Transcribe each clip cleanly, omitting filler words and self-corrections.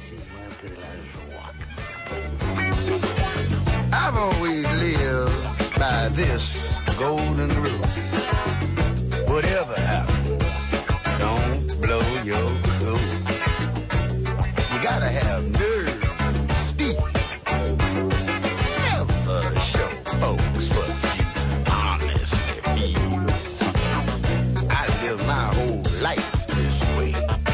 I've always lived by this golden rule. Whatever happens, don't blow your cool. You gotta have nerve and steel. Never show folks what you honestly feel. I live my whole life this way.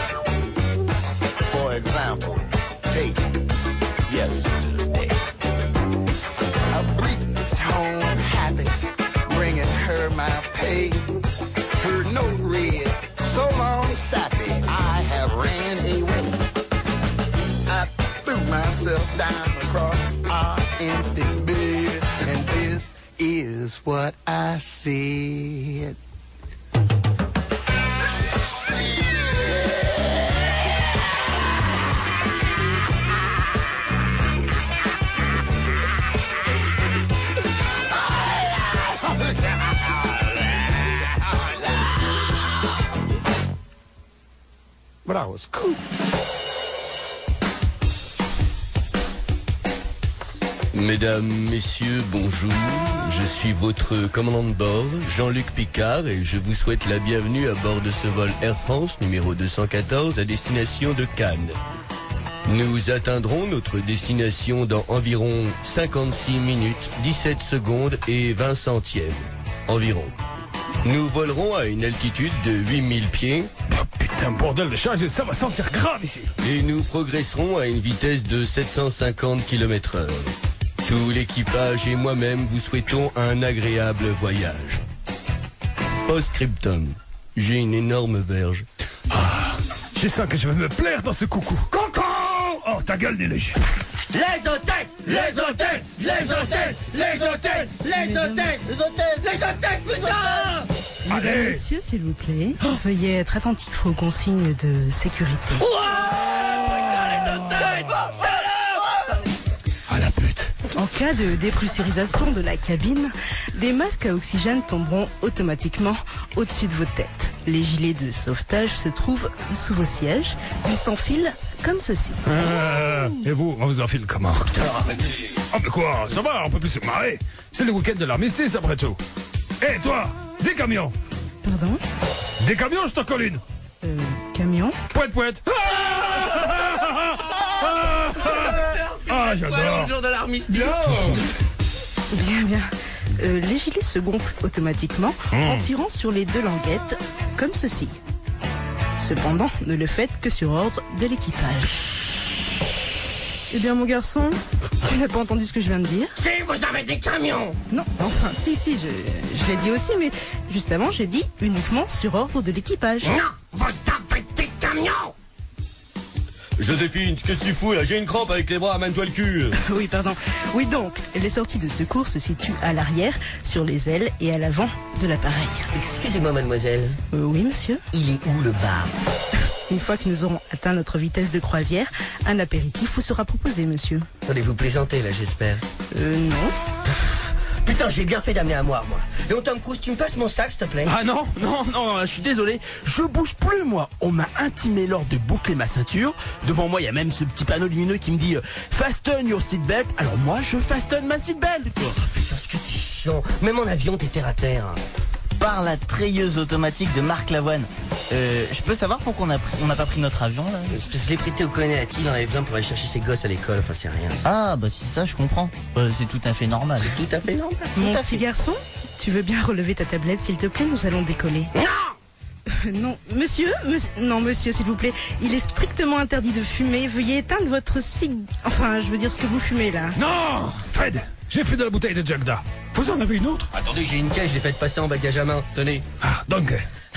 For example, take yesterday. A breezed home happy, bringing her my pay. Her no red, so long sappy, I have ran away. I threw myself down across our empty bed, and this is what I said. But I was cool. Mesdames, Messieurs, bonjour. Je suis votre commandant de bord, Jean-Luc Picard, et je vous souhaite la bienvenue à bord de ce vol Air France numéro 214 à destination de Cannes. Nous atteindrons notre destination dans environ 56 minutes, 17 secondes et 20 centièmes. Environ. Nous volerons à une altitude de 8000 pieds. Oh, putain, bordel de charge, ça va sentir grave ici. Et nous progresserons à une vitesse de 750 km/h. Tout l'équipage et moi-même vous souhaitons un agréable voyage. Post-scriptum. J'ai une énorme verge. Ah, je sens que je vais me plaire dans ce coucou. Coco! Oh, ta gueule, Nélège. Les hôtesses! Les hôtesses! Les hôtesses! Les hôtesses! Les hôtesses! Les hôtesses! Les hôtesses, putain! Allez! Monsieur, s'il vous plaît, veuillez être attentif aux consignes de sécurité. Ah, la pute! En cas de dépressurisation de la cabine, des masques à oxygène tomberont automatiquement au-dessus de vos têtes. Les gilets de sauvetage se trouvent sous vos sièges. Ils s'enfilent comme ceci. Et vous, on vous enfile comment? Oh, mais quoi? Ça va, on peut plus se marrer. C'est le week-end de l'armistice, après tout. Hé, toi, des camions! Pardon? Des camions, je t'en colle une! Camion? Pouette, pouette! Ah, j'adore! Le jour de l'armistice. Bien, bien. Les gilets se gonflent automatiquement en tirant sur les deux languettes, comme ceci. Cependant, ne le faites que sur ordre de l'équipage. Eh bien, mon garçon, tu n'as pas entendu ce que je viens de dire? Si vous avez des camions! Non, enfin, si, je l'ai dit aussi, mais juste avant, j'ai dit uniquement sur ordre de l'équipage. Non, vous avez des camions! Joséphine, qu'est-ce que tu fous là? J'ai une crampe avec les bras, amène-toi le cul. Oui, pardon. Oui, donc, les sorties de secours se situent à l'arrière, sur les ailes et à l'avant de l'appareil. Excusez-moi, mademoiselle. Oui, monsieur. Il est où le bar? Une fois que nous aurons atteint notre vitesse de croisière, un apéritif vous sera proposé, monsieur. Attendez, vous plaisantez là, j'espère. Non. Putain, j'ai bien fait d'amener à moi. Et on Tom Cruise, tu me passes mon sac, s'il te plaît? Ah non, je suis désolé, je bouge plus moi. On m'a intimé l'ordre de boucler ma ceinture. Devant moi, il y a même ce petit panneau lumineux qui me dit fasten your seatbelt. Alors moi, je fasten ma seatbelt. Oh, putain, ce que t'es chiant. Même en avion, t'es terre à terre. Par la treilleuse automatique de Marc Lavoine. Je peux savoir pourquoi on n'a pas pris notre avion là? Je l'ai prêté au connaît-il, il en avait besoin pour aller chercher ses gosses à l'école, enfin c'est rien. Ah bah si ça je comprends. C'est tout à fait normal. C'est tout à fait normal. Mon petit garçon, tu veux bien relever ta tablette, s'il te plaît, nous allons décoller. Non! Non, monsieur, s'il vous plaît, il est strictement interdit de fumer. Veuillez éteindre votre Enfin, je veux dire ce que vous fumez là. Non! Fred, j'ai fait de la bouteille de Jagda. Vous en avez une autre? Attendez, j'ai une caisse, je l'ai faite passer en bagage à main. Tenez. Ah, donc.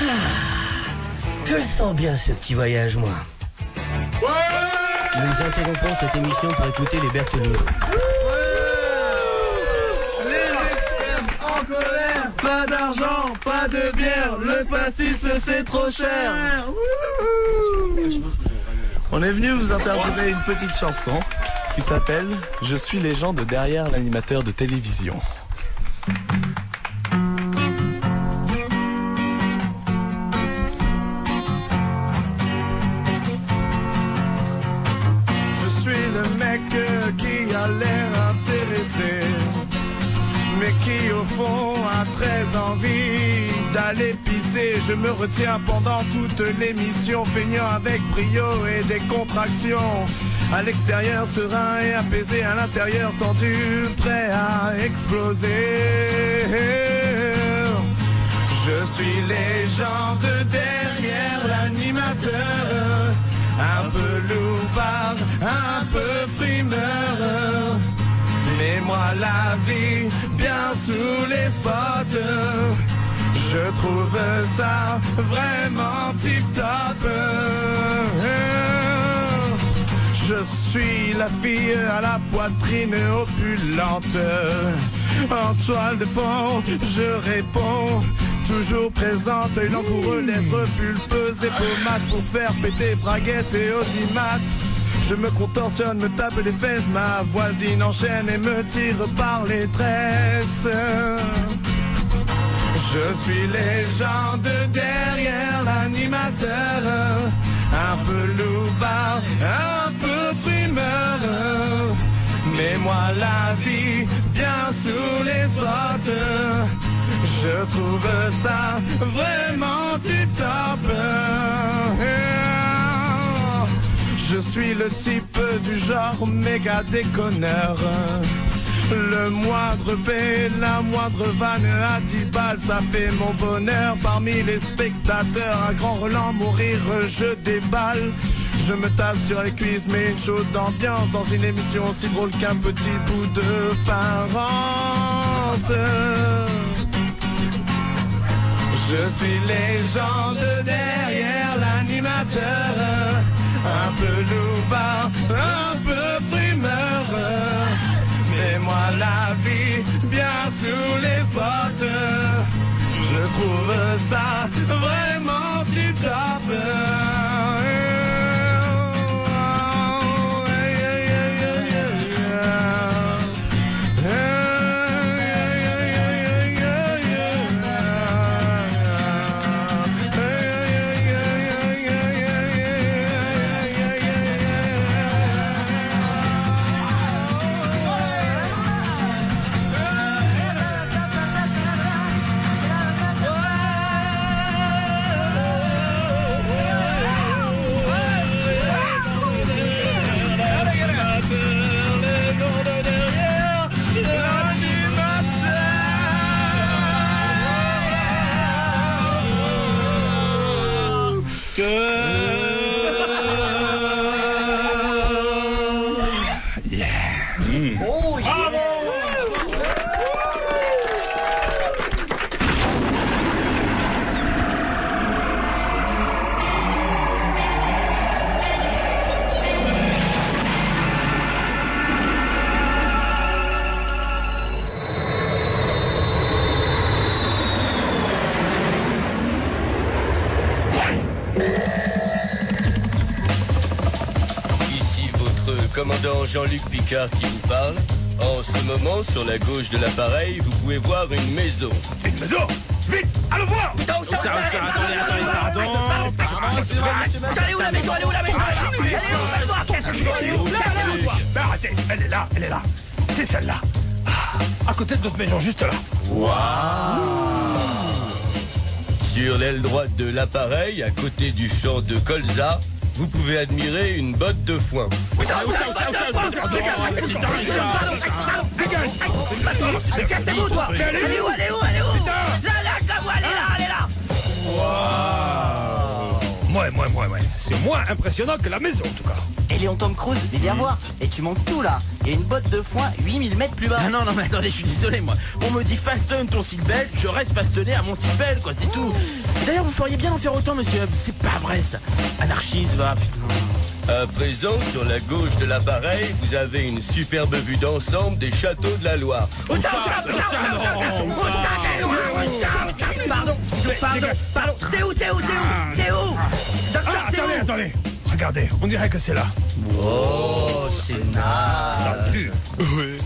Je le sens bien ce petit voyage, moi. Nous interrompons cette émission pour écouter les Berthelot. Les extrêmes en colère, pas d'argent, pas de bière, le pastis c'est trop cher. On est venu vous interpréter une petite chanson qui s'appelle « Je suis légende derrière l'animateur de télévision ». le mec qui a l'air intéressé, mais qui au fond a très envie d'aller pisser. Je me retiens pendant toute l'émission, feignant avec brio et des contractions. À l'extérieur serein et apaisé, à l'intérieur tendu, prêt à exploser. Je suis légende derrière l'animateur, un peu loupard, un peu frimeur. Mais moi la vie bien sous les spots, je trouve ça vraiment tip-top. Je suis la fille à la poitrine opulente, en toile de fond, je réponds, toujours présente, œil langoureux, lèvres pulpeuses et pommades pour faire péter braguettes et audimat. Je me contorsionne, me tape les fesses, ma voisine enchaîne et me tire par les tresses. Je suis légende derrière l'animateur, un peu loupard, un peu frimeur. Mais moi la vie bien sous les spots, je trouve ça vraiment tip-top. Je suis le type du genre méga déconneur. Le moindre paix, la moindre vanne à 10 balles, ça fait mon bonheur. Parmi les spectateurs, un grand Roland, mon rire, je déballe. Je me tape sur les cuisses, mais une chaude d'ambiance dans une émission aussi drôle qu'un petit bout de parence. Je suis légende derrière l'animateur, un peu loupard, un peu frimeur. Mais moi la vie bien sous les spots, je trouve ça vraiment tip-top. Commandant Jean-Luc Picard qui vous parle. En ce moment, sur la gauche de l'appareil, vous pouvez voir une maison. Une maison? Vite, allons voir! Attendez, pardon. Allez où la maison? Allez où la maison? Allez où? Arrêtez, elle est là. C'est celle-là. À côté de notre maison, juste là. Waouh! Sur l'aile droite de l'appareil, à côté du champ de colza, vous pouvez admirer une botte de foin. Cassez-vous, toi! Elle est où? La vois, elle est là! Ouais. C'est moins impressionnant que la maison, en tout cas. Et Léon Tom Cruise, mais viens voir. Et tu montes tout là. Et une botte de foin 8000 mètres plus bas. Ah non, mais attendez, je suis désolé, moi. On me dit fasten ton seatbelt, je reste fastené à mon seatbelt, quoi, c'est tout. D'ailleurs, vous feriez bien d'en faire autant, monsieur. C'est pas vrai, ça. Anarchiste, va, putain. À présent, sur la gauche de l'appareil, vous avez une superbe vue d'ensemble des châteaux de la Loire. Pardon, c'est où? Attendez. Regardez, on dirait que c'est là. Oh, c'est naze. Ça pue. Oui.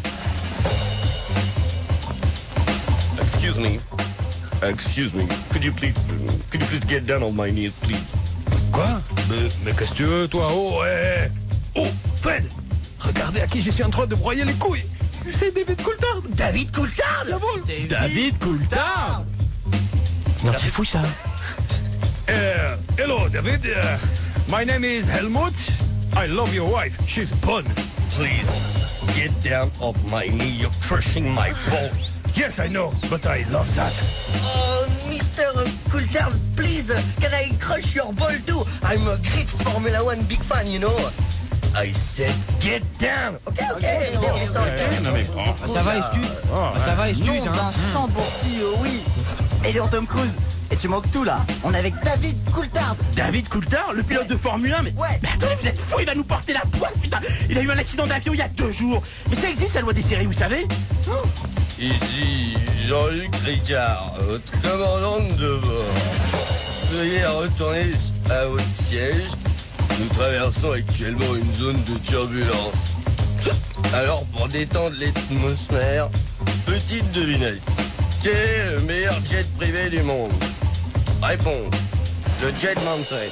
Excuse me. Could you please get down on my knees, please? Quoi? Mais qu'est-ce que tu veux, toi? Oh, Fred! regardez à qui je suis en train de broyer les couilles. C'est David Coulthard. David Coulthard. David Coulthard. Non, c'est fou ça. Hello, David. My name is Helmut. I love your wife. She's bonne. Please, get down off my knee. You're crushing my balls. Yes, I know, but I love that. Oh, Mr. Coulthard, please, can I crush your ball too? I'm a great Formula One big fan, you know. I said get down. Ok, on descend. Ça va, Estude Ça va, Estude, Nom d'un chambourci, oui. Et Tom Cruise. Et tu manques tout, là. On est avec David Coulthard. David Coulthard, le pilote de Formule 1, mais... Ouais. Mais attendez, vous êtes fous, il va nous porter la poisse, putain. Il a eu un accident d'avion il y a 2 jours. Mais ça existe, la loi des séries, vous savez? Ici Jean-Luc Ricard, votre commandant de bord. Veuillez retourner à votre siège. Nous traversons actuellement une zone de turbulence. Alors, pour détendre l'atmosphère, petite devinette. Quel est le meilleur jet privé du monde? Réponse. Le Jet Manfred.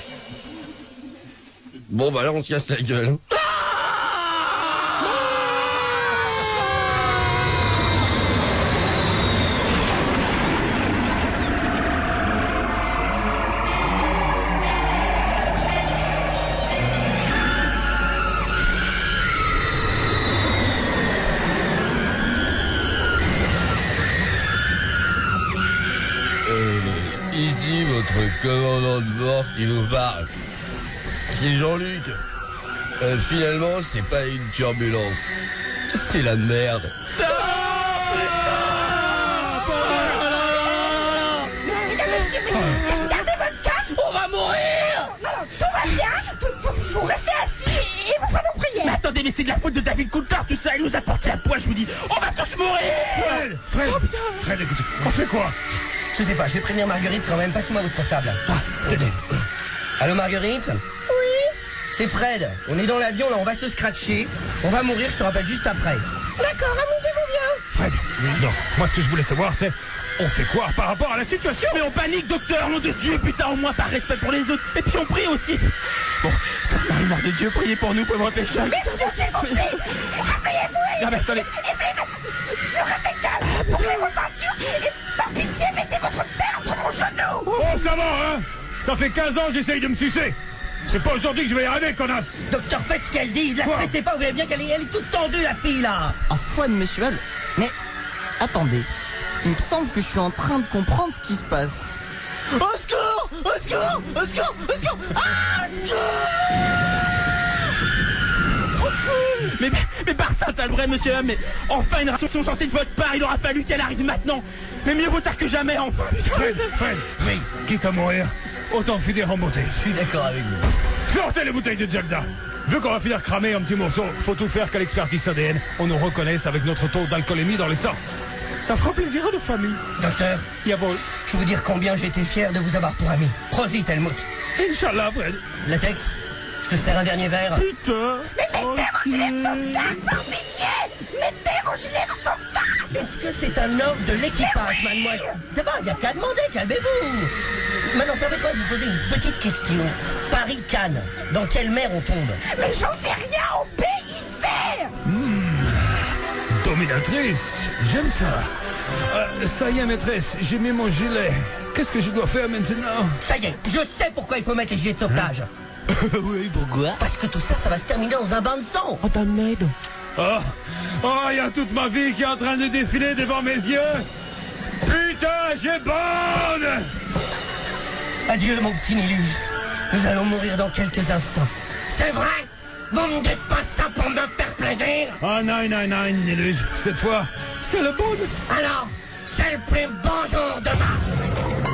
Bon, bah là, on se casse la gueule. Ici, votre commandant de bord qui vous parle. C'est Jean-Luc. Finalement, c'est pas une turbulence. C'est la merde. Mesdames, messieurs, gardez votre calme. On va mourir. Non, tout va bien. Vous restez assis et vous faites nos prières. Mais attendez, mais c'est de la faute de David Coulthard, tout ça. Il nous a porté la poisse, je vous dis. On va tous mourir. Fred, écoute, on fait quoi? Je sais pas, je vais prévenir Marguerite quand même. Passez-moi votre portable. Tenez. Allô, Marguerite? Oui. C'est Fred. On est dans l'avion, là, on va se scratcher. On va mourir, je te rappelle juste après. D'accord, amusez-vous bien. Fred, non, moi ce que je voulais savoir c'est, on fait quoi par rapport à la situation? Mais on panique, docteur, nom de Dieu, putain, au moins par respect pour les autres. Et puis on prie aussi. Bon, Sainte Marie, Mère de Dieu, priez pour nous, pauvres pécheurs. Messieurs, s'il vous plaît, asseyez-vous et Non, mais attendez. essayez de rester calme. Bouclez vos ceintures et par pitié, mettez votre tête entre vos genoux. Oh, ça va, hein? Ça fait 15 ans que j'essaye de me sucer. C'est pas aujourd'hui que je vais y arriver, connasse. Docteur, faites ce qu'elle dit. Ne la Quoi? stressez pas, vous voyez bien qu'elle est toute tendue, la fille, là. Foi de monsieur Hall. Mais attendez, il me semble que je suis en train de comprendre ce qui se passe. Au secours! Au secours! Au secours! Au secours! Ah! Au secours! Mais par Saint-Albret, monsieur, mais enfin une ration censée de votre part, il aura fallu qu'elle arrive maintenant. Mais mieux vaut tard que jamais, enfin. Fred, oui, quitte à mourir, autant finir en beauté. Je suis d'accord avec vous. Sortez les bouteilles de Jalda. Vu qu'on va finir cramé en petits morceaux, faut tout faire qu'à l'expertise ADN, on nous reconnaisse avec notre taux d'alcoolémie dans les sangs. Ça fera plaisir à nos familles. Docteur, Jawohl. je vais vous dire combien j'ai été fier de vous avoir pour ami. Prosit, Helmut. Inch'Allah, Fred. Latex, je te sers un dernier verre. Putain. Mais mettez vos gilets de sauvetage, par pitié. Mettez vos gilets de sauvetage. Est-ce que c'est un offre de l'équipage, mademoiselle? D'abord, il n'y a qu'à demander, calmez-vous. Maintenant, permettez-moi de vous poser une petite question. Paris-Cannes, dans quelle mer on tombe? Mais j'en sais rien, obéissez. Dominatrice, j'aime ça. Ça y est, maîtresse, j'ai mis mon gilet. Qu'est-ce que je dois faire maintenant? Ça y est, je sais pourquoi il faut mettre les gilets de sauvetage. Oui, pourquoi? Parce que tout ça, ça va se terminer dans un bain de sang. Oh, damned. Oh, il y a toute ma vie qui est en train de défiler devant mes yeux. Putain, j'ai bonne. Adieu, mon petit Niluge. Nous allons mourir dans quelques instants. C'est vrai. Vous me dites pas ça pour me faire plaisir. Ah, non, Niluge. Cette fois, c'est le bon. Alors, c'est le plus bon jour demain.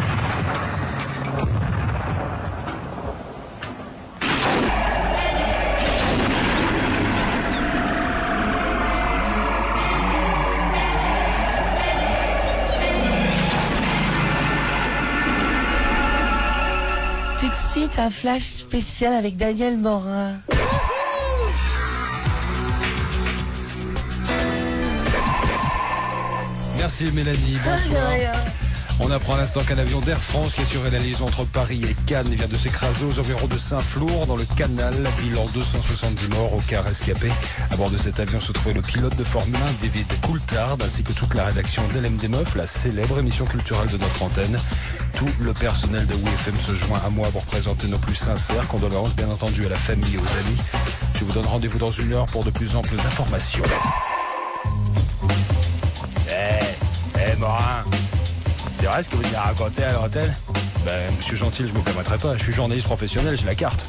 Tout de suite, un flash spécial avec Daniel Morin. Merci Mélanie, bonsoir. On apprend à l'instant qu'un avion d'Air France qui assurait la liaison entre Paris et Cannes vient de s'écraser aux environs de Saint-Flour dans le canal. Bilan 270 morts, aucun rescapé. À bord de cet avion se trouvait le pilote de Formule 1 David Coulthard ainsi que toute la rédaction d'LMD Meuf, la célèbre émission culturelle de notre antenne. Tout le personnel de WFM se joint à moi pour présenter nos plus sincères condoléances, bien entendu, à la famille et aux amis. Je vous donne rendez-vous dans 1 heure pour de plus amples informations. Morin, c'est vrai ce que vous avez raconté à l'hôtel? Ben, monsieur Gentil, je me permettrai pas. Je suis journaliste professionnel, j'ai la carte.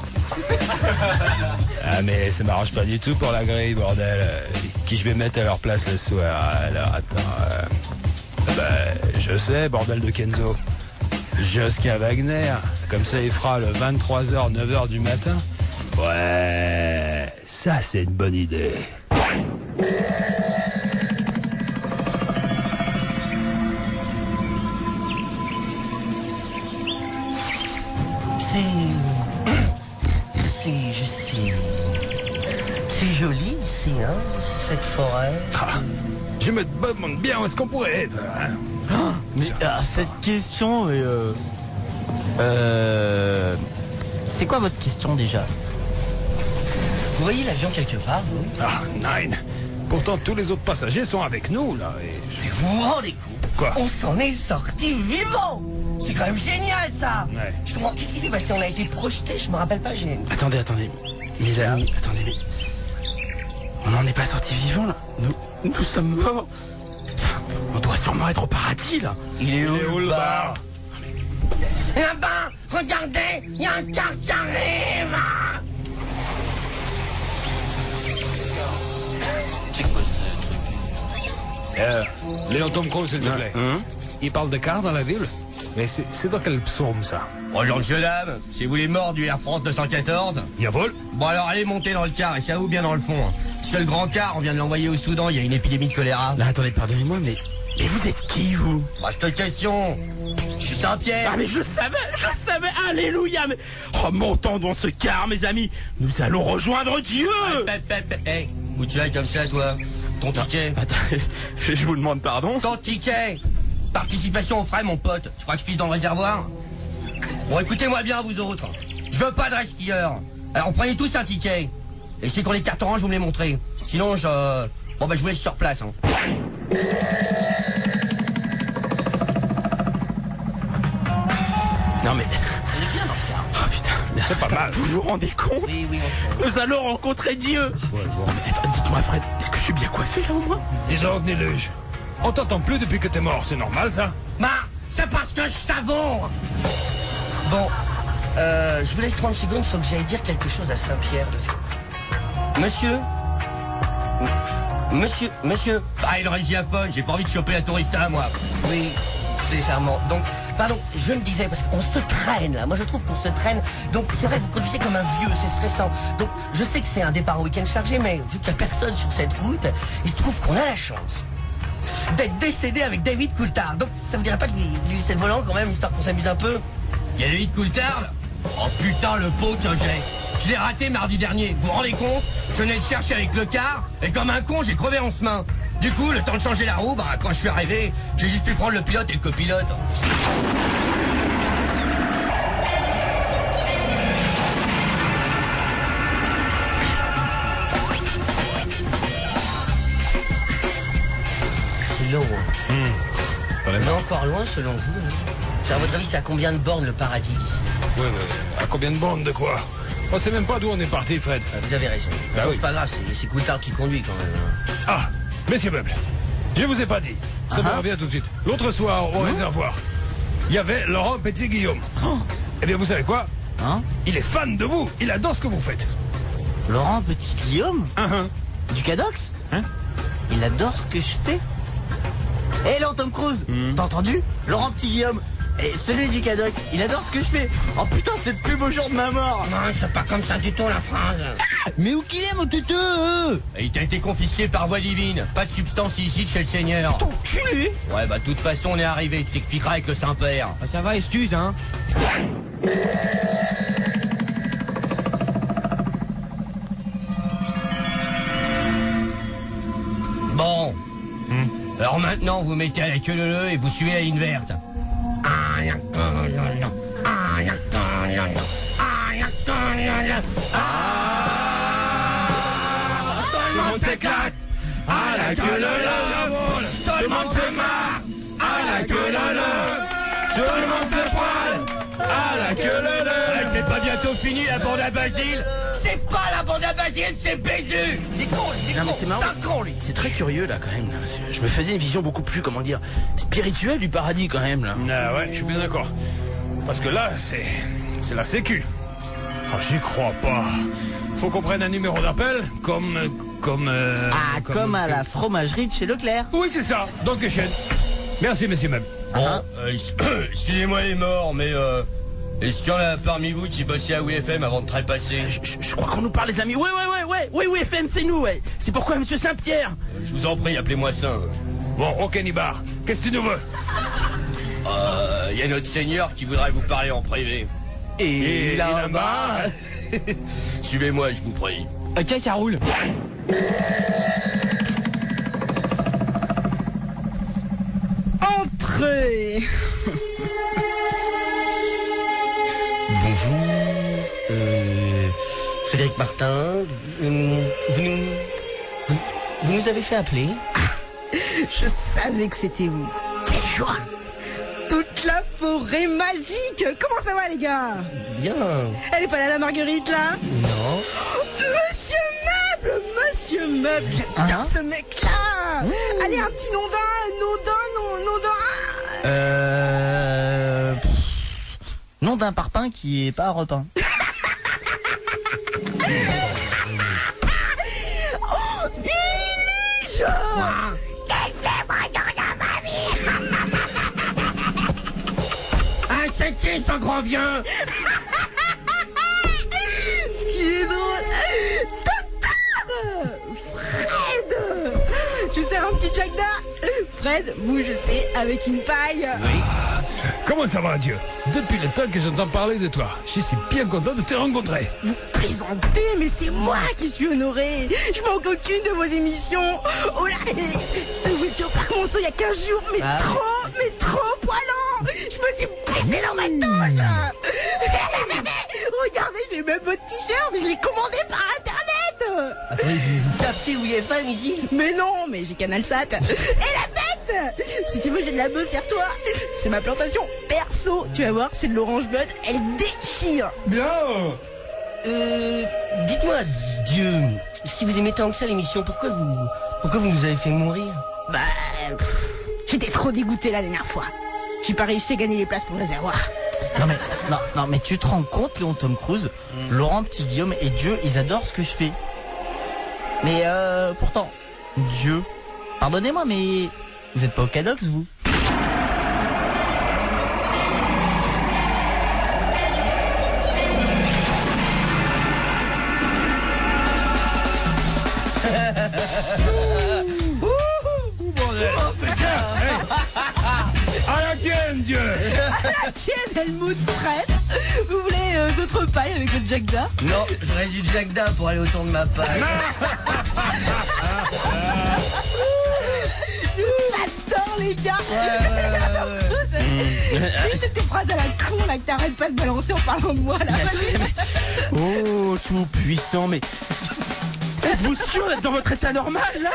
Ah, mais ça m'arrange pas du tout pour la grille, bordel. Qui je vais mettre à leur place le soir? Alors, attends. Je sais, bordel de Kenzo. Josquin Wagner. Comme ça, il fera le 23h, 9h du matin. Ouais, ça, c'est une bonne idée. C'est joli ici, hein, cette forêt. Je me demande bien où est-ce qu'on pourrait être, hein. Mais cette question, mais c'est quoi votre question déjà? Vous voyez l'avion quelque part, vous? Ah, Nine. Pourtant, tous les autres passagers sont avec nous, là. Mais vous vous rendez compte? Quoi? On s'en est sorti vivant. C'est quand même génial, ça. Ouais. Je comprends. Qu'est-ce qui s'est passé? On a été projeté. Je me rappelle pas. Attendez. Mes amis, attendez, mais... On n'en est pas sortis vivants, là. Nous sommes morts. Enfin, on doit sûrement être au paradis, là. Il est où le bar? Là-bas, regardez, il y a un car qui arrive. C'est quoi ce truc? Léon Tom Cruise, s'il te plaît. Il parle de car dans la ville? Mais c'est dans quel psaume, ça? Bonjour, monsieur, dame. C'est vous les morts du Air France 214? Yavol. Bon, alors allez monter dans le car, et ça où bien dans le fond. Parce que le grand car, on vient de l'envoyer au Soudan, il y a une épidémie de choléra. Là, attendez, pardonnez-moi, mais vous êtes qui, vous? Bah, je te question. Je suis Saint-Pierre. Ah, mais je savais, alléluia, mais... Oh, montons dans ce car, mes amis. Nous allons rejoindre Dieu. Hey, où tu es comme ça, toi? Ton ticket? Attendez, je vous demande pardon. Ton ticket? Participation aux frais, mon pote. Tu crois que je pisse dans le réservoir? Bon, écoutez-moi bien, vous autres. Je veux pas de skieur. Alors, prenez tous un ticket. Et c'est qu'on les cartes orange, vous me les montrez. Sinon, Bon, bah, je vous laisse sur place, hein. Non, mais... On est bien dans ce car. Oh, putain. C'est pas mal. Vous vous rendez compte? Oui, on sait. Nous allons rencontrer Dieu. Ouais, Mais attends, dites-moi, Fred, est-ce que je suis bien coiffé, là, au moins? Disons, Gnéluge. On t'entend plus depuis que t'es mort, c'est normal, ça? Bah, c'est parce que je savoure. Bon, je vous laisse 30 secondes, faut que j'aille dire quelque chose à Saint-Pierre. Monsieur. Ah, le régiaphone, j'ai pas envie de choper la tourista, moi. Oui, c'est charmant. Donc, pardon, je me disais, parce qu'on se traîne là, moi je trouve qu'on se traîne. Donc c'est vrai, vous conduisez comme un vieux, c'est stressant. Donc je sais que c'est un départ au week-end chargé, mais vu qu'il n'y a personne sur cette route, il se trouve qu'on a la chance d'être décédé avec David Coulthard. Donc ça vous dirait pas de lui laisser le volant quand même, histoire qu'on s'amuse un peu? Il y a David Coulthard, là? Oh putain, le pot que j'ai. Je l'ai raté mardi dernier, vous vous rendez compte? Je venais le chercher avec le car, et comme un con, j'ai crevé en chemin. Du coup, le temps de changer la roue, bah, quand je suis arrivé, j'ai juste pu prendre le pilote et le copilote. C'est long. On est encore loin selon vous. À votre avis, c'est à combien de bornes le paradis d'ici? Ouais, à combien de bornes de quoi? On sait même pas d'où on est parti, Fred. Vous avez raison. Bah oui. C'est pas grave, c'est Coulthard qui conduit quand même. Ah, messieurs meubles, je vous ai pas dit. Ça me revient tout de suite. L'autre soir, au réservoir, il y avait Laurent Petit-Guillaume. Eh bien, vous savez quoi? Il est fan de vous. Il adore ce que vous faites. Laurent Petit-Guillaume Du Cadox Il adore ce que je fais. Hé, Léon Tom Cruise, t'as entendu? Laurent Petit-Guillaume. Et celui du Cadox, il adore ce que je fais. Oh putain, c'est le plus beau jour de ma mort. Non, c'est pas comme ça du tout la phrase. Mais où qu'il est, mon tutu? Il t'a été confisqué par voie divine. Pas de substance illicite chez le Seigneur. T'enculé. Ouais, bah de toute façon, on est arrivé. Tu t'expliqueras avec le Saint-Père. Ah, ça va, excuse, hein. Bon. Alors maintenant, vous mettez à la queue leu et vous suivez la ligne verte. le monde s'éclate à la queue leu. Tout le monde se marre à la queue leu. Tout le monde se poile à la queue leu. C'est pas bientôt fini la bande à Basile? C'est pas la bande à Basile, c'est Bézu. Non mais c'est marrant, c'est très curieux là quand même là. Je me faisais une vision beaucoup plus, comment dire, spirituelle du paradis quand même là. Ah ouais, je suis bien d'accord. Parce que là, c'est la sécu. Oh, j'y crois pas. Faut qu'on prenne un numéro d'appel comme à la fromagerie de chez Leclerc. Oui, c'est ça, dans le Kéchen. Merci, messieurs même. Bon, excusez-moi les morts, mais est-ce qu'il y en a parmi vous qui bossait à WFM avant de trépasser? Je crois qu'on nous parle les amis. Oui, FM, c'est nous, ouais. C'est pourquoi monsieur Saint-Pierre? Je vous en prie, appelez-moi ça. Bon, ok, Nibar, qu'est-ce que tu nous veux? Y a notre seigneur qui voudrait vous parler en privé. Et là-bas suivez-moi, je vous prie. Ok, ça roule. Entrez. Bonjour, Frédéric Martin, vous nous avez fait appeler. Je savais que c'était vous. Quelle joie! Toute la forêt magique! Comment ça va les gars? Bien. Elle est pas là la Marguerite là? Non. Monsieur Meuble, j'adore ce mec là! Allez, un petit nom d'un. Nom d'un parpaing qui est pas repeint. Oh, Lily, genre! C'est qui ce grand vieux? Ce qui est drôle, Docteur Fred. Je sers un petit Jack d'Ar. Fred, vous je sais, avec une paille. Oui. Comment ça va, Dieu? Depuis le temps que j'entends parler de toi, je suis bien content de te rencontrer. Vous plaisantez, mais c'est moi qui suis honoré. Je manque aucune de vos émissions. Oh là, ce voiture par mon saut il y a 15 jours, mais trop poilant. Je me suis blessé dans ma touche. Regardez, j'ai même votre t-shirt, je l'ai commandé par internet. Attendez, vous captez WFM ici? Mais non, mais j'ai Canal Sat. Et la tête. Si tu veux, j'ai de la beuh, serre-toi. C'est ma plantation perso. Tu vas voir, c'est de l'orange bud, elle déchire. Bien. Dites-moi, Dieu, si vous aimez tant que ça l'émission, pourquoi vous nous avez fait mourir? Bah, j'étais trop dégoûté la dernière fois. J'ai pas réussi à gagner les places pour le réservoir. Non, mais tu te rends compte, Léon Tom Cruise, Laurent Petit-Guillaume et Dieu, ils adorent ce que je fais. Mais pourtant, Dieu, pardonnez-moi, mais vous êtes pas au Cadox, vous? À la tienne, Dieu. À la tienne, Helmut Fred. Vous voulez d'autres pailles avec le Jack d'Ar? Non, j'aurais du Jack d'Ar pour aller autour de ma paille. J'adore les gars. Une de tes phrases à la con là que t'arrêtes pas de balancer en parlant de moi là. Oh, tout puissant, mais êtes-vous sûr d'être dans votre état normal là?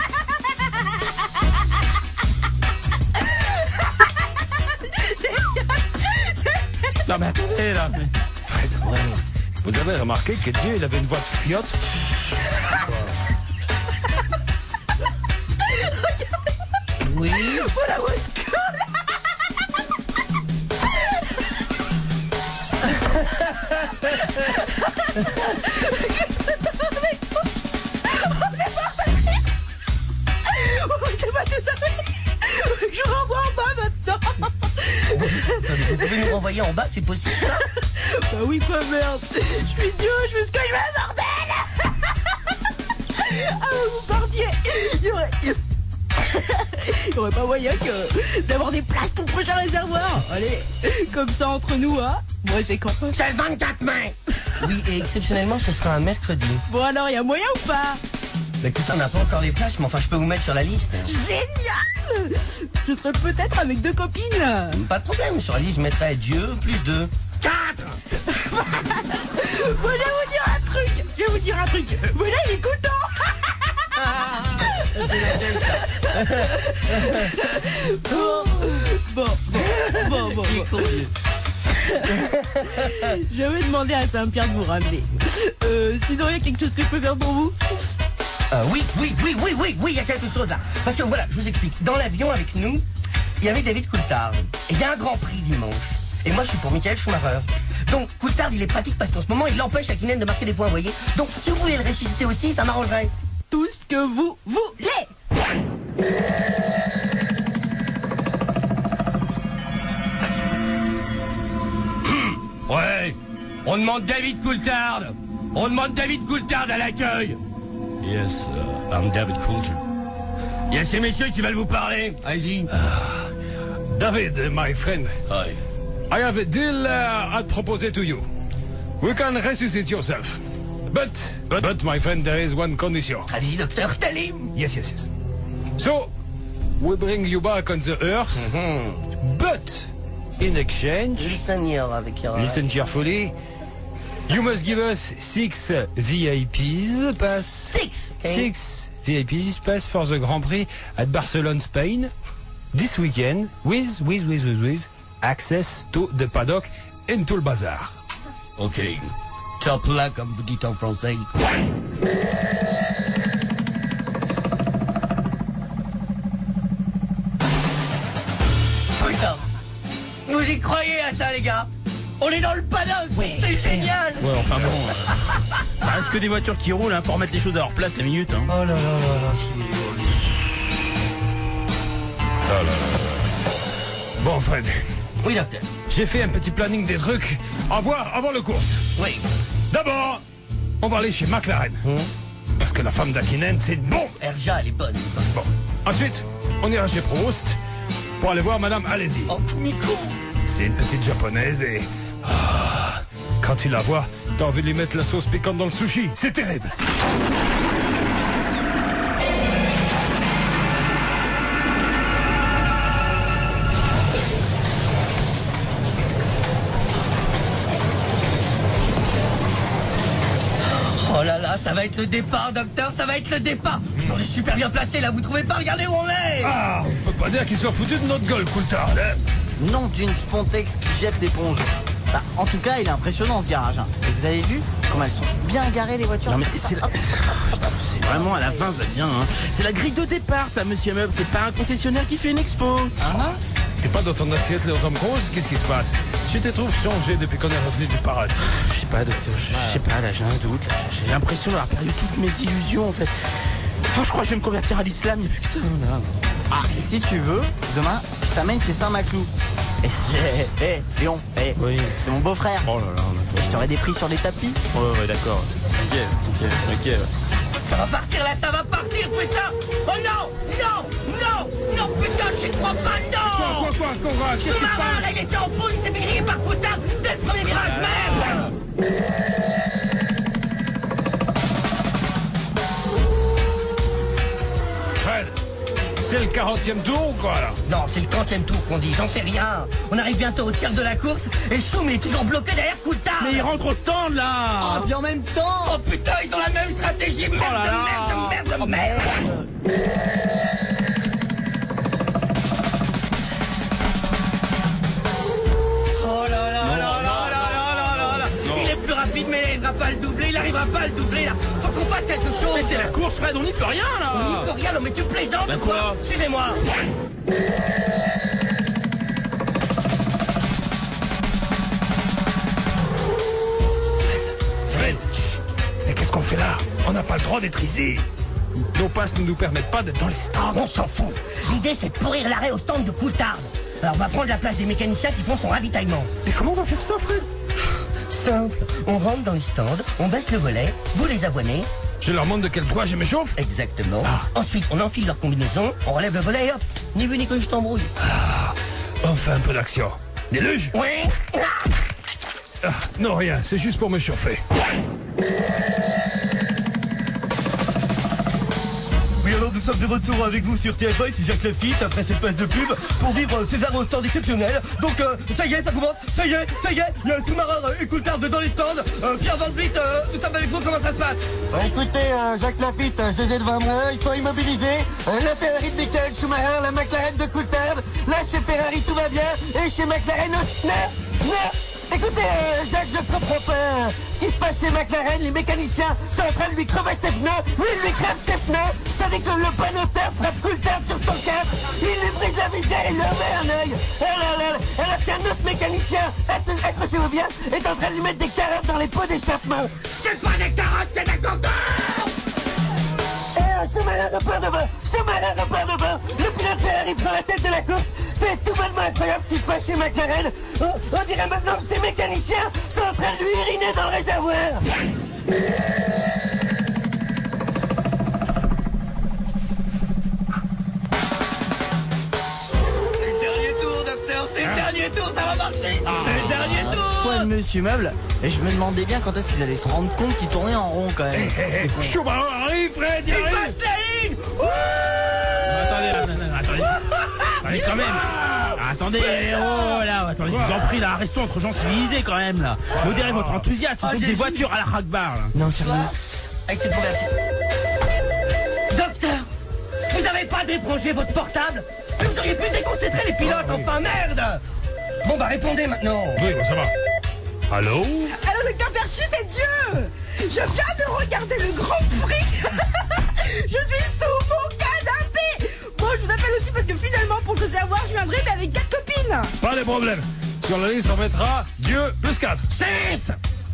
Non mais attendez là. Fred, vous avez remarqué que Dieu, il avait une voix de fiotte? Oui. Voilà où est-ce que... C'est pas désolé. Je renvoie en bas maintenant. Vous pouvez nous renvoyer en bas, c'est possible ça? Bah oui quoi, merde. Je suis Dieu, je fais ce que je veux, bordel. Ah vous partiez. Il y aurait pas moyen que d'avoir des places pour le prochain réservoir. Allez, comme ça entre nous, hein. Bon, c'est quand? C'est le 24 mai. Oui, et exceptionnellement, ce sera un mercredi. Bon alors, il y a moyen ou pas? Mais tout ça, on n'a pas encore les places, mais enfin, je peux vous mettre sur la liste. Génial. Je serai peut-être avec 2 copines. Pas de problème, sur la liste, je mettrais Dieu plus 2. 4. Bon, je vais vous dire un truc. Voilà, il est content. Bon. Je vais demander à Saint-Pierre de vous ramener. Sinon, il y a quelque chose que je peux faire pour vous? Oui, il y a quelque chose là. Parce que voilà, je vous explique. Dans l'avion avec nous, il y avait David Coulthard. Et il y a un Grand Prix dimanche. Et moi, je suis pour Michael Schumacher. Donc, Coulthard, il est pratique parce qu'en ce moment, il empêche Hakkinen de marquer des points, vous voyez. Donc, si vous voulez le ressusciter aussi, ça m'arrangerait. Tout ce que vous voulez. Ouais, on demande David Coulthard. On demande David Coulthard à l'accueil. Yes, I'm David Coulthard. Il y a ces messieurs qui veulent vous parler. Allez-y. David, my friend. Hi. I have a deal I'd propose to you. We can resuscitate yourself. But, my friend, there is one condition. Allez-y, docteur, tell-him. Yes. So, we bring you back on the earth, but, in exchange... Listen carefully. You must give us 6 VIPs pass... 6, okay. 6 VIPs pass for the Grand Prix at Barcelona, Spain, this weekend, with access to the paddock and to le bazar. Ok. Top là, comme vous dites en français. Putain, vous y croyez à ça, les gars? On est dans le paddock, c'est génial. Ouais, enfin bon, ça reste que des voitures qui roulent, hein, faut remettre les choses à leur place 5 minutes. Hein. Oh là là. Bon, Fred, Oui, docteur. j'ai fait un petit planning des trucs à voir avant le course. Oui. D'abord, on va aller chez McLaren. Parce que la femme d'Hakkinen, c'est une bombe. Erja, elle est bonne. Bon. Ensuite, on ira chez Proust pour aller voir Madame Alesi. Oh, Kumiko. C'est une petite japonaise et... quand tu la vois, t'as envie de lui mettre la sauce piquante dans le sushi. C'est terrible. Oh là là, ça va être le départ, docteur, ça va être le départ. On est super bien placés là, vous trouvez pas? Regardez où on est. Ah, on peut pas dire qu'il soit foutu de notre gueule, Coulthard. Nom d'une Spontex qui jette l'éponge. Bah, en tout cas, il est impressionnant ce garage. Hein. Et vous avez vu comment elles sont bien garées les voitures? Non mais c'est vraiment à la fin ça vient. Hein. C'est la grille de départ ça, monsieur Meuble. C'est pas un concessionnaire qui fait une expo. T'es pas dans ton assiette, Léo Tom Cruise? Qu'est-ce qui se passe? Je te trouve changé depuis qu'on est revenu du paradis. Je sais pas, docteur. Je sais pas. Là, j'ai un doute. J'ai l'impression d'avoir perdu toutes mes illusions en fait. Oh, je crois que je vais me convertir à l'islam. Il n'y a plus que ça. Là. Ah, si tu veux, demain, je t'amène chez Saint-Maclou. Et Léon, Oui. c'est mon beau-frère. Oh là là. Et je t'aurai des prix sur les tapis. Ouais, d'accord. Ok. Ça va partir là, ça va partir, putain. Oh non, putain, j'y crois pas, non. Quoi, Conrad? Qu'est-ce qui se Sous-marin, passe? là, il était en poule, il s'est fait griller par Coulthard dès le premier virage, merde. Fred, c'est le 40e tour ou quoi là? Non, c'est le 30e tour qu'on dit, j'en sais rien. On arrive bientôt au tiers de la course et Schum, il est toujours bloqué derrière Coulthard. Mais il rentre au stand là. Ah, puis en même temps. Oh putain, ils ont la même stratégie, merde, là là. merde. Oh là là là. Il est plus rapide, mais il n'arrivera pas à le doubler, là. Faut qu'on fasse quelque chose. Mais c'est la course, Fred, on n'y peut rien là. On n'y peut rien, non mais tu plaisantes Bah ou quoi? quoi? Suivez-moi. Fred, chut. Mais qu'est-ce qu'on fait là? On n'a pas le droit d'être ici. Nos passes ne nous permettent pas d'être dans les stands. On s'en fout. L'idée, c'est de pourrir l'arrêt au stand de Coulthard. Alors, on va prendre la place des mécaniciens qui font son ravitaillement. Mais comment on va faire ça, Fred? Simple. On rentre dans les stands, on baisse le volet, vous les avoinez. Je leur montre de quel bois je m'échauffe. Exactement. Ensuite, on enfile leur combinaison, on relève le volet et hop. Ni vu ni connu, je t'embrouille. On fait un peu d'action. Déluge? Oui. Non, rien, c'est juste pour me chauffer. Oui, alors nous sommes de retour avec vous sur TF1, c'est Jacques Lafitte, après cette page de pub, pour vivre César au stand exceptionnel. Donc, ça y est, ça commence, ça y est, il y a un sous-marin et Coulthard dans les stands. Pierre Van Vliet, nous sommes avec vous, comment ça se passe? Écoutez, Jacques Lafitte, je les ai devant moi, ils sont immobilisés. La Ferrari de Michael Schumacher, la McLaren de Coulthard. Là, chez Ferrari, tout va bien, et chez McLaren, non. Écoutez, Jacques, je comprends pas ce qui se passe chez McLaren. Les mécaniciens sont en train de lui crever ses pneus. Lui, il lui crève ses pneus. Tandis que le panoteur frappe Coulthard sur son casque. Il lui brise la visière et il leur met un œil. Alors qu'un autre mécanicien, accrochez-vous bien, est en train de lui mettre des carottes dans les pots d'échappement. C'est pas des carottes, c'est des concours! Schumacher repart devant. Le pilote Ferrari prend la tête de la course. C'est tout bonnement incroyable ce qui se passe chez McLaren. On dirait maintenant que ces mécaniciens sont en train de lui uriner dans le réservoir. C'est le dernier tour, docteur, c'est le dernier tour, ça va marcher. C'est le dernier tour. Quoi de Monsieur Meuble? Et je me demandais bien quand est-ce qu'ils allaient se rendre compte qu'ils tournaient en rond quand même. Schumacher arrive, Fred, il arrive. passe la ligne. Attendez quand même. Attendez, attendez, je vous en prie, là, restons entre gens civilisés quand même, là. Modérez votre enthousiasme, ce sont des voitures à la Ragbar, là. Non, sérieux. Allez, c'est converti. Docteur, vous avez pas débranché votre portable? Mais vous auriez pu déconcentrer les pilotes, enfin, merde. Bon, bah, répondez maintenant. Oui, bon, ça va. Allô? Alors, docteur Perchu, c'est Dieu! Je viens de regarder le Grand Prix! Je suis sous mon canapé! Bon, je vous appelle aussi parce que finalement, pour le savoir, je viendrai, mais avec 4 copines! Pas de problème. Sur la liste, on mettra Dieu plus 4. 6.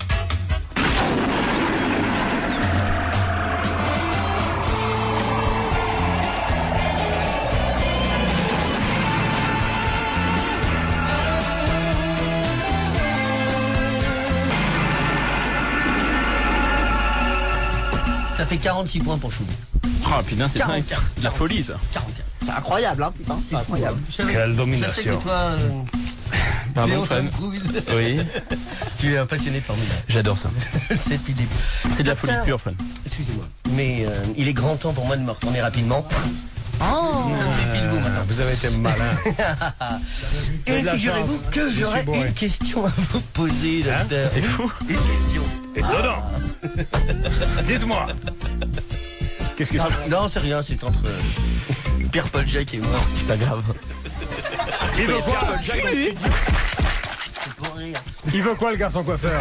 Ça fait 46 points pour Chou. Oh putain, c'est dingue, de la folie ça. 44. C'est incroyable, hein, putain. C'est incroyable. Quelle domination. Je sais que toi, Pardon, Léon Fred. Tom Cruise, Oui, tu es un passionné formidable. j'adore ça. Je le sais depuis le début. C'est de la folie pure, Fred. Excusez-moi. Mais il est grand temps pour moi de me retourner rapidement. Oh. Méfiez-vous maintenant. Vous avez été malin. Et de la figurez-vous chance. que Je j'aurais suis bourré. une question à vous poser, docteur. C'est fou. Une question. Étonnant. Dites-moi. Qu'est-ce qui se passe? Non, c'est rien, c'est entre Pierre-Paul Jacques et moi. C'est pas grave. Il veut quoi? C'est pour rire. Il veut quoi, le garçon coiffeur?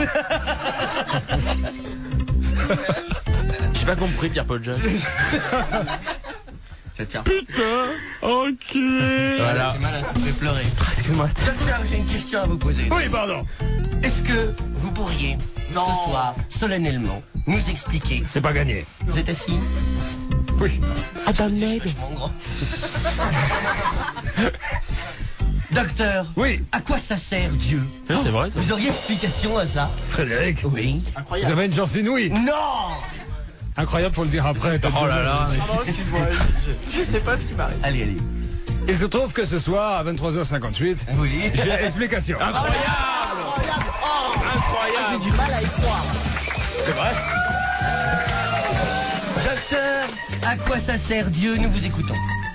J'ai pas compris, Pierre-Paul Jacques. Ça te fait Putain, ok. Voilà. C'est malin, tu me fais pleurer. Excuse-moi. Docteur, j'ai une question à vous poser. Oui, pardon. Est-ce que vous pourriez, ce soir, solennellement, nous expliquer... C'est pas gagné. Vous êtes assis? Oui. C'est vachement grand. Docteur, Oui. à quoi ça sert Dieu? C'est vrai ça. Vous auriez explication à ça? Frédéric, Oui. vous Incroyable. avez une chance inouïe. Non! Incroyable, faut le dire après. Oh là là. Pardon, excuse-moi, je sais pas ce qui m'arrive. Allez. Il se trouve que ce soir, à 23h58, Oui. j'ai explication. Incroyable. Incroyable. J'ai du mal à y croire. C'est vrai? Docteur, à quoi ça sert Dieu? Nous vous écoutons.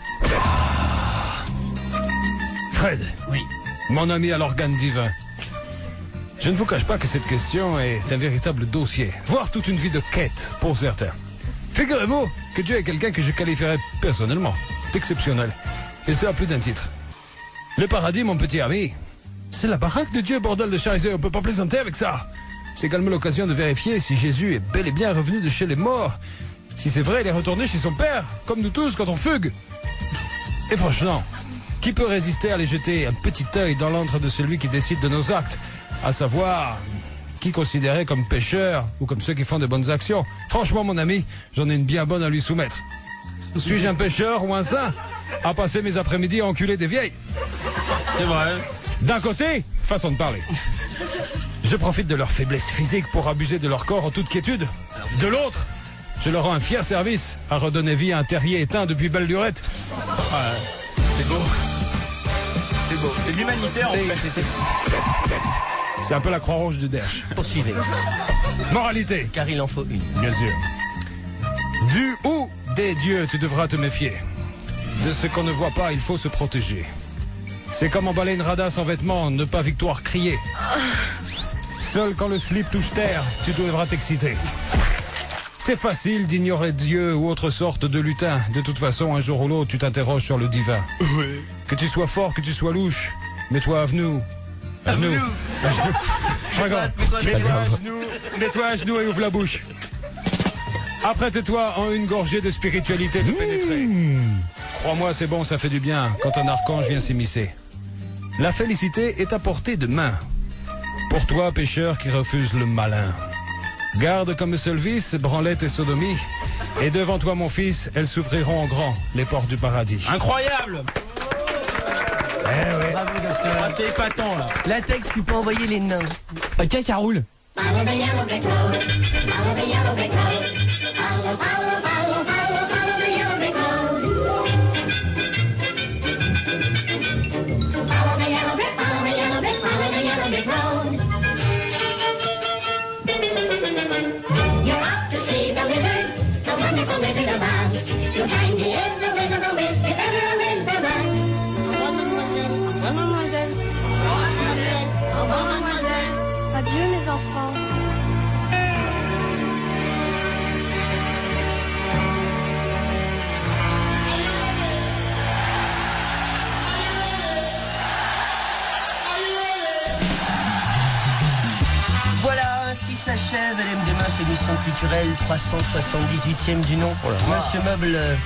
Fred. Oui. Mon ami à l'organe divin. Je ne vous cache pas que cette question est un véritable dossier, voire toute une vie de quête pour certains. Figurez-vous que Dieu est quelqu'un que je qualifierais personnellement d'exceptionnel, et ce à plus d'un titre. Le paradis, mon petit ami, c'est la baraque de Dieu, bordel de Charizé, on peut pas plaisanter avec ça. C'est également l'occasion de vérifier si Jésus est bel et bien revenu de chez les morts. Si c'est vrai, il est retourné chez son père, comme nous tous quand on fugue. Et franchement, qui peut résister à aller jeter un petit œil dans l'antre de celui qui décide de nos actes, à savoir qui considérer comme pécheurs ou comme ceux qui font de bonnes actions? Franchement, mon ami, j'en ai une bien bonne à lui soumettre. Suis-je un pécheur ou un saint à passer mes après-midi à enculer des vieilles? C'est vrai. D'un côté, façon de parler, je profite de leur faiblesse physique pour abuser de leur corps en toute quiétude. De l'autre, je leur rends un fier service à redonner vie à un terrier éteint depuis belle lurette. C'est beau. C'est beau. C'est l'humanitaire en fait. C'est un peu la Croix-Rouge du Derche. Poursuivez, Moralité, car il en faut une. bien sûr. Du ou des dieux, tu devras te méfier. De ce qu'on ne voit pas, il faut se protéger. C'est comme emballer une radasse en vêtements, ne pas victoire crier. Seul quand le slip touche terre, tu devras t'exciter. C'est facile d'ignorer Dieu ou autre sorte de lutin. De toute façon, un jour ou l'autre, tu t'interroges sur le divin. Oui. Que tu sois fort, que tu sois louche, mets-toi à genoux. À genoux. À genoux. Mets-toi à genoux et ouvre la bouche. Apprête-toi en une gorgée de spiritualité de pénétrer. Crois-moi, c'est bon, ça fait du bien quand un archange vient s'immiscer. La félicité est à portée de main. Pour toi, pécheur qui refuse le malin. Garde comme seul vice, branlette et sodomie. Et devant toi, mon fils, elles s'ouvriront en grand, les portes du paradis. Incroyable. Eh oui. Bravo, docteur. Ah, c'est épatant, là. La texte, tu peux envoyer les nains. Ok, ça roule. Follow the yellow brick road. Follow the yellow brick road. Follow, follow, follow, follow, follow the yellow brick road. Follow the yellow brick, follow the yellow brick, follow the yellow brick road. You're off to see the wizard, the wonderful Wizard of Oz. You'll find he is a wizard, a whiz, if ever a whiz there was. Au revoir, mademoiselle. Au revoir, mademoiselle. Au revoir, mademoiselle. Au revoir, mademoiselle. Adieu mes enfants. Voilà, ainsi s'achève LM Demain, émission culturelle 378e du nom. Oh là là. Monsieur Meuble.